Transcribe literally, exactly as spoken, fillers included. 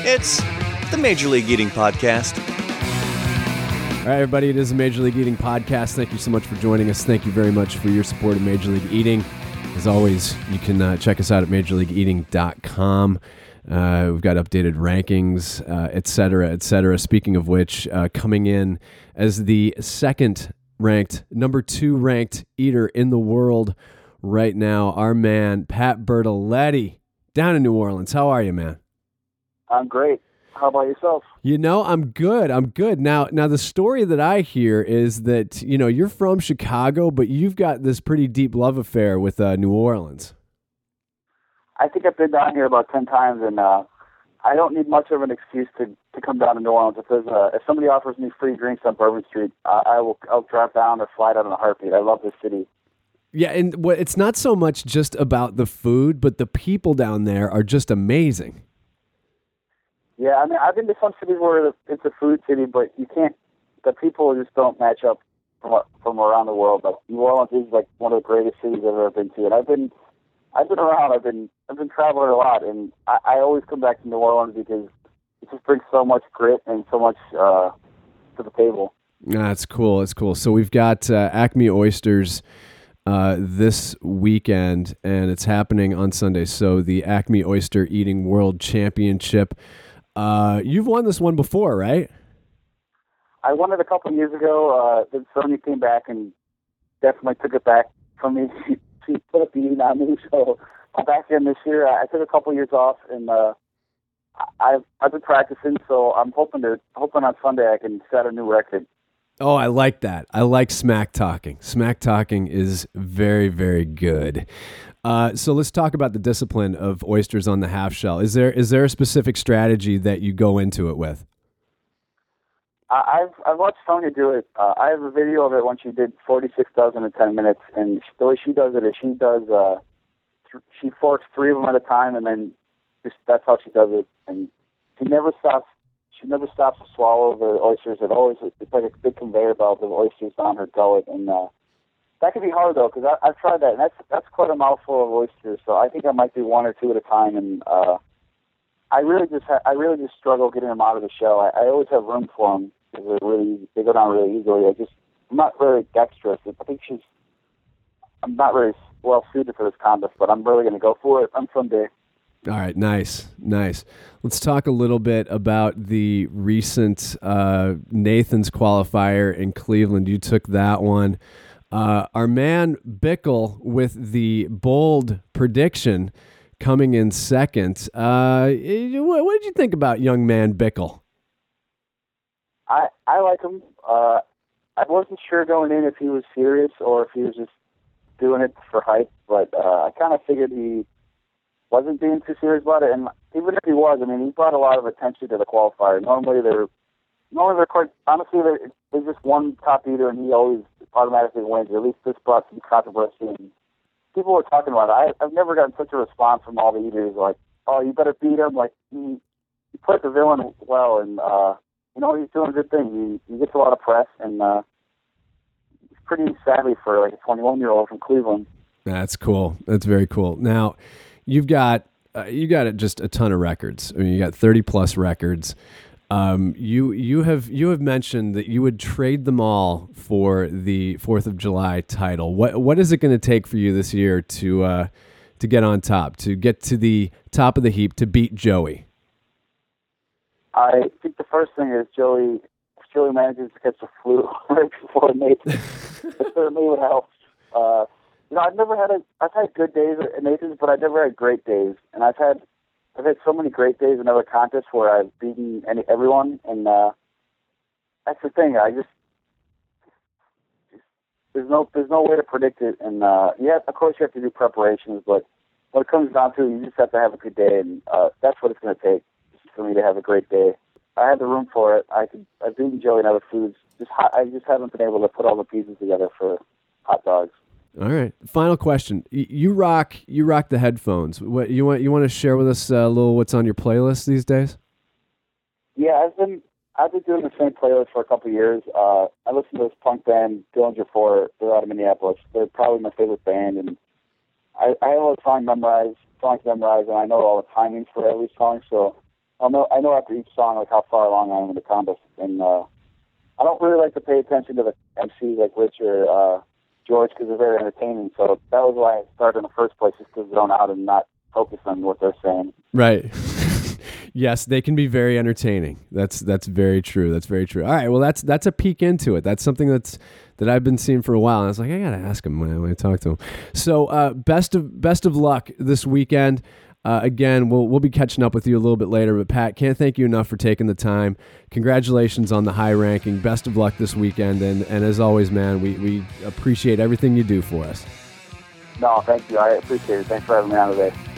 It's the Major League Eating Podcast. All right, everybody, it is a Major League Eating Podcast. Thank you so much for joining us. Thank you very much for your support of Major League Eating. As always, you can uh, check us out at major league eating dot com. Uh, we've got updated rankings, uh, et cetera, et cetera. Speaking of which, uh, coming in as the second ranked, number two ranked eater in the world right now, our man, Pat Bertoletti, down in New Orleans. How are you, man? I'm great. How about yourself? You know, I'm good. I'm good. Now, now the story that I hear is that, you know, you're from Chicago, but you've got this pretty deep love affair with uh, New Orleans. I think I've been down here about ten times, and uh, I don't need much of an excuse to, to come down to New Orleans. If, there's a, if somebody offers me free drinks on Bourbon Street, uh, I will I'll drive down or fly down in a heartbeat. I love this city. Yeah, and what, it's not so much just about the food, but the people down there are just amazing. Yeah, I mean, I've been to some cities where it's a food city, but you can't, the people just don't match up from, from around the world. Like, New Orleans is like one of the greatest cities I've ever been to. And I've been, I've been around, I've been, I've been traveling a lot, and I, I always come back to New Orleans because it just brings so much grit and so much uh, to the table. That's cool. That's cool. So we've got uh, Acme Oysters uh, this weekend, and it's happening on Sunday. So the Acme Oyster Eating World Championship. Uh, you've won this one before, right? I won it a couple of years ago. Uh, then Sonya came back and definitely took it back from me. She, she put up the eating on me, so I'm back in this year. I took a couple of years off, and uh, I've I've been practicing. So I'm hoping to hoping on Sunday I can set a new record. Oh, I like that. I like smack talking. Smack talking is very, very good. Uh, so let's talk about the discipline of oysters on the half shell. Is there is there a specific strategy that you go into it with? I've I've watched Sonya do it. Uh, I have a video of it when she did forty-six dozen in ten minutes, and the way she does it is she does uh, th- she forks three of them at a time, and then just that's how she does it. And she never stops. She never stops to swallow the oysters. It always it's like a big conveyor belt of oysters on her gullet, and uh, that can be hard though, because I've tried that, and that's that's quite a mouthful of oysters. So I think I might do one or two at a time, and uh, I really just ha- I really just struggle getting them out of the shell. I, I always have room for them because they're really they go down really easily. I just I'm not very dexterous. I think she's I'm not very well suited for this contest, but I'm really going to go for it on Sunday. All right, nice, nice. Let's talk a little bit about the recent uh, Nathan's qualifier in Cleveland. You took that one. Uh, our man Bickle with the bold prediction coming in second. Uh, what, what did you think about young man Bickle? I I like him. Uh, I wasn't sure going in if he was serious or if he was just doing it for hype, but uh, I kind of figured he wasn't being too serious about it. And even if he was, I mean, he brought a lot of attention to the qualifier. Normally they're normally they're quite honestly they're, there's just one top eater, and he always automatically wins. Or at least this brought some controversy, and people were talking about it. I, I've never gotten such a response from all the eaters, like, "Oh, you better beat him!" Like he, he played the villain well, and uh, you know he's doing a good thing. He, he gets a lot of press, and uh, he's pretty savvy for like a twenty-one year old from Cleveland. That's cool. That's very cool. Now, you've got uh, you got just a ton of records. I mean, you got thirty plus records. Um, you you have you have mentioned that you would trade them all for the Fourth of July title. What what is it going to take for you this year to uh, to get on top, to get to the top of the heap, to beat Joey? I think the first thing is Joey. If Joey manages to catch the flu right before Nathan, it certainly would help. Uh, you know, I've never had a. I've had good days at Nathan's, but I've never had great days, and I've had. I've had so many great days in other contests where I've beaten any, everyone, and uh, that's the thing. I just, just there's no there's no way to predict it, and uh, yeah, of course you have to do preparations, but when it comes down to it, you just have to have a good day, and uh, that's what it's going to take for me to have a great day. I had the room for it. I could I've beaten Joey in other foods. Just hot, I just haven't been able to put all the pieces together for hot dogs. All right. Final question. You rock you rock the headphones. What you want you want to share with us a little what's on your playlist these days? Yeah, I've been I've been doing the same playlist for a couple of years. Uh, I listen to this punk band, Dillinger four. They're out of Minneapolis. They're probably my favorite band, and I, I have all the songs memorized, songs memorized, and I know all the timings for every song. So I know I know after each song like how far along I am in the combos, and uh, I don't really like to pay attention to the M Cs like Rich or uh, George because they're very entertaining. So that was why I started in the first place, just to zone out and not focus on what they're saying. Right. Yes, they can be very entertaining. That's that's very true. That's very true. All right, well, that's that's a peek into it. That's something that's that I've been seeing for a while. And I was like, I gotta ask him when I, when I talk to him. So, uh, best of best of luck this weekend. Uh, again, we'll we'll be catching up with you a little bit later. But Pat, can't thank you enough for taking the time. Congratulations on the high ranking. Best of luck this weekend. And and as always, man, we we appreciate everything you do for us. No, thank you. I appreciate it. Thanks for having me on today.